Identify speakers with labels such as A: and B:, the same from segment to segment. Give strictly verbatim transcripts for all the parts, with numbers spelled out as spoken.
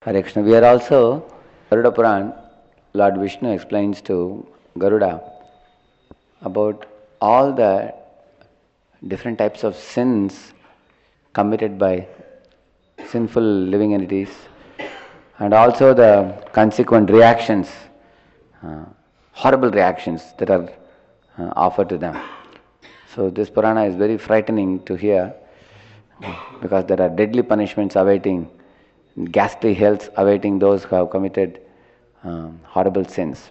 A: Hare Krishna. We are also, Garuda Puran, Lord Vishnu explains to Garuda about all the different types of sins committed by sinful living entities and also the consequent reactions, uh, horrible reactions that are uh, offered to them. So this Purana is very frightening to hear because there are deadly punishments awaiting, ghastly hells awaiting those who have committed um, horrible sins.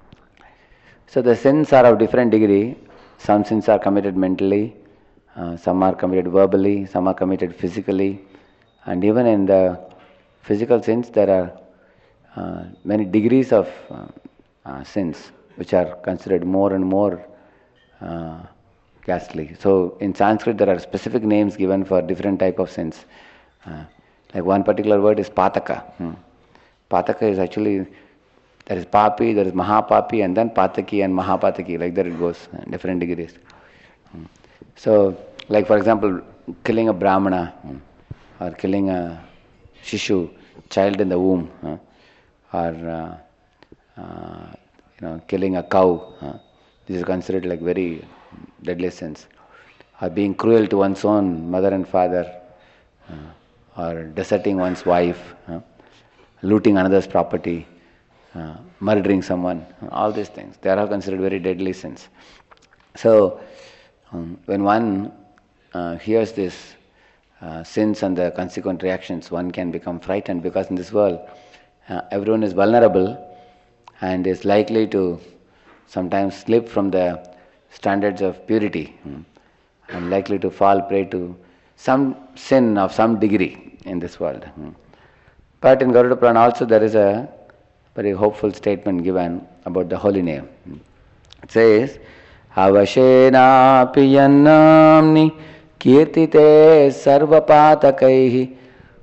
A: So the sins are of different degree. Some sins are committed mentally, uh, some are committed verbally, some are committed physically, and even in the physical sins there are uh, many degrees of uh, uh, sins which are considered more and more uh, ghastly. So in Sanskrit there are specific names given for different type of sins. Uh, like one particular word is pataka. Hmm. Pataka is actually, there is papi, there is mahapapi, and then pataki and mahapataki, like that it goes, uh, different degrees. Hmm. So, like for example, killing a brahmana, hmm, or killing a shishu, child in the womb, huh, or uh, uh, you know, killing a cow. Huh. This is considered like very deadly sins. Or being cruel to one's own mother and father, uh, or deserting one's wife, uh, looting another's property, uh, murdering someone, all these things, they are all considered very deadly sins. So, um, when one uh, hears this uh, sins and the consequent reactions, one can become frightened because in this world, uh, everyone is vulnerable and is likely to sometimes slip from the standards of purity, hmm, and likely to fall prey to some sin of some degree in this world. Hmm. But in Garuda Purana also there is a very hopeful statement given about the holy name. Hmm. It says, Avashena piyannamni kirtite sarvapatakai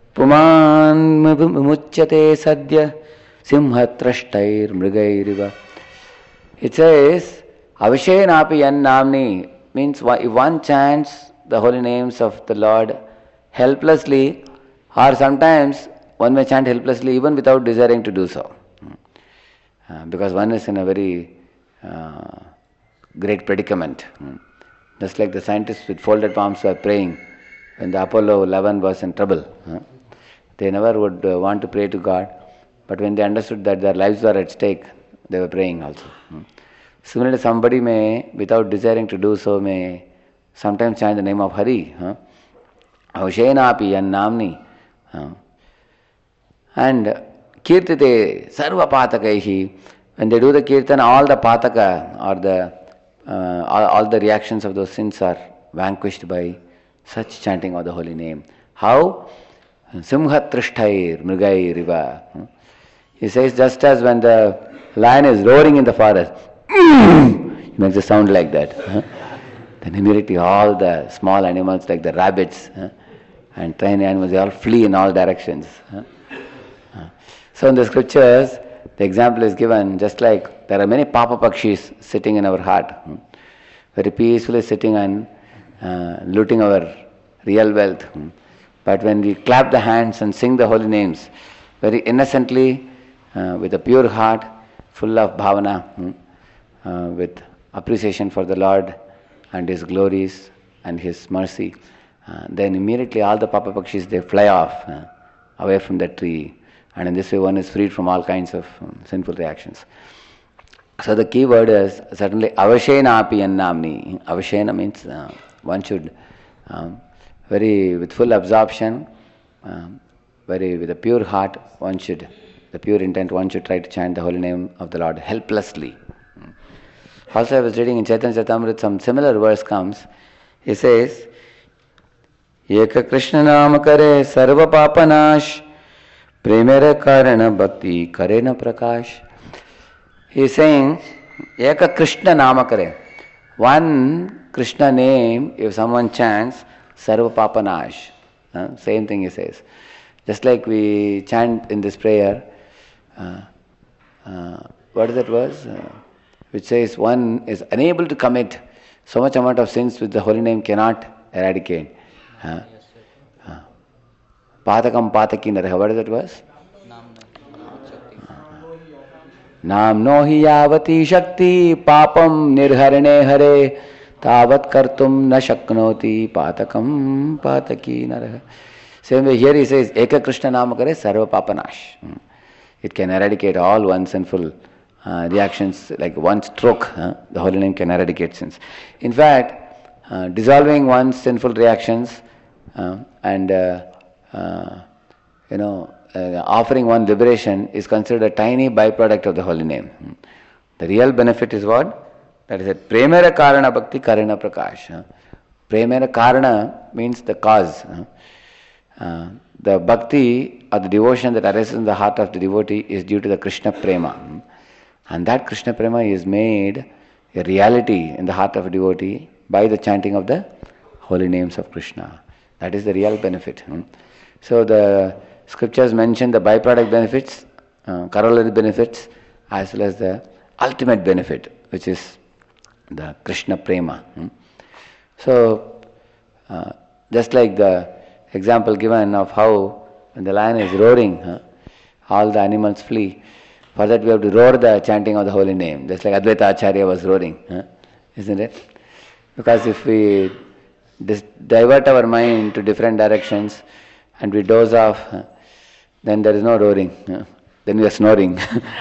A: puman muchyate sadya simhatrashtair mrigairiva. It says, Avashenapi yannamni means if one chants the holy names of the Lord helplessly, or sometimes one may chant helplessly even without desiring to do so. Uh, because one is in a very uh, great predicament. Just like the scientists with folded palms were praying when the Apollo eleven was in trouble. Uh, they never would uh, want to pray to God, but when they understood that their lives were at stake, they were praying also. Uh. Similarly, somebody may, without desiring to do so, may sometimes chant the name of Hari. Avashenapi yannamni. And kirtite sarva patakaihi. When they do the kirtan, all the pataka or the uh, all, all the reactions of those sins are vanquished by such chanting of the holy name. How? Simhatrishtair mrigai riva. He says, just as when the lion is roaring in the forest, he makes a sound like that. Then immediately all the small animals like the rabbits and tiny animals, they all flee in all directions. So in the scriptures, the example is given just like there are many papa pakshis sitting in our heart, very peacefully sitting and uh, looting our real wealth. But when we clap the hands and sing the holy names, very innocently, uh, with a pure heart, full of bhavana, uh, with appreciation for the Lord and His glories and His mercy, uh, then immediately all the papa pakshis, they fly off uh, away from the tree. And in this way one is freed from all kinds of um, sinful reactions. So the key word is certainly avashena api yannamni. Avashena means uh, one should um, very with full absorption, um, very with a pure heart, one should, the pure intent, one should try to chant the holy name of the Lord helplessly. Also I was reading in Chaitanya Charitamrita, some similar verse comes. He says, Eka Krishna Nama Kare Sarva Papanash Premera Karana Bhakti Karena Prakash. He is saying, Eka Krishna Nama Kare. One Krishna name, if someone chants, Sarva Papanash. Uh, same thing he says. Just like we chant in this prayer, uh, uh, what is that verse? Uh, which says one is unable to commit so much amount of sins which the holy name cannot eradicate. Uh, uh, Patakam Pataki Naraha, what is that verse?
B: Nam
A: Namno hi yavati shakti papam nirharane hare tavat kartum na shaknoti patakam pataki naraha. Same way here he says, Eka Krishna Nama Kare Sarva Papanash. It can eradicate all one sinful uh, reactions, like one stroke, huh? The holy name can eradicate sins. In fact, uh, dissolving one's sinful reactions uh, and uh, uh, you know, uh, offering one liberation is considered a tiny byproduct of the holy name. The real benefit is what? That is a Premera Karana Bhakti Karana Prakash. Huh? Premera Karana means the cause. Huh? Uh, the bhakti or the devotion that arises in the heart of the devotee is due to the Krishna Prema. And that Krishna Prema is made a reality in the heart of a devotee by the chanting of the holy names of Krishna. That is the real benefit. So the scriptures mention the byproduct benefits, uh, corollary benefits, as well as the ultimate benefit, which is the Krishna Prema. So, uh, just like the example given of how when the lion is roaring, huh, all the animals flee. For that we have to roar the chanting of the holy name, just like Advaita Acharya was roaring, huh, isn't it? Because if we dis- divert our mind to different directions and we doze off, huh, then there is no roaring, huh, then we are snoring.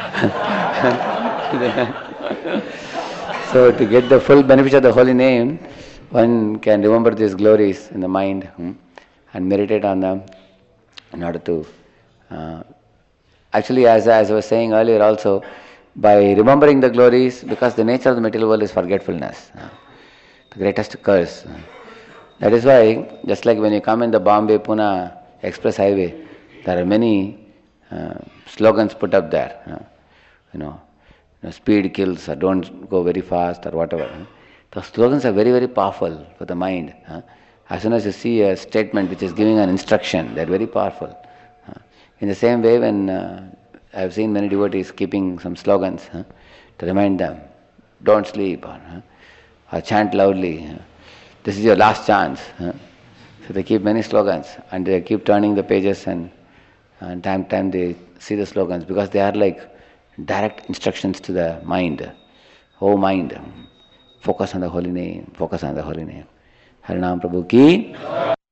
A: So to get the full benefit of the holy name, one can remember these glories in the mind, hmm, and meditate on them in order to uh, actually, as, as I was saying earlier also, by remembering the glories, because the nature of the material world is forgetfulness, uh, the greatest curse. That is why, just like when you come in the Bombay-Pune Express Highway, there are many uh, slogans put up there, uh, you know, you know, speed kills, or don't go very fast, or whatever. Uh. The slogans are very, very powerful for the mind. Uh. As soon as you see a statement which is giving an instruction, they are very powerful. Uh, in the same way, when uh, I have seen many devotees keeping some slogans uh, to remind them, don't sleep, or, uh, or chant loudly, uh, this is your last chance. Uh. So they keep many slogans and they keep turning the pages, and, and time to time they see the slogans, because they are like direct instructions to the mind. Oh mind, focus on the holy name, focus on the holy name. Harinam Prabhu ki